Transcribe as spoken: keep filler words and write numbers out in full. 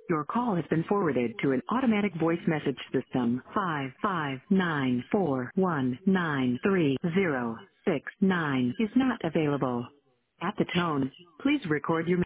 Your call has been forwarded to an automatic voice message system. Five five nine four one nine three zero six nine is not available. At the tone, please record your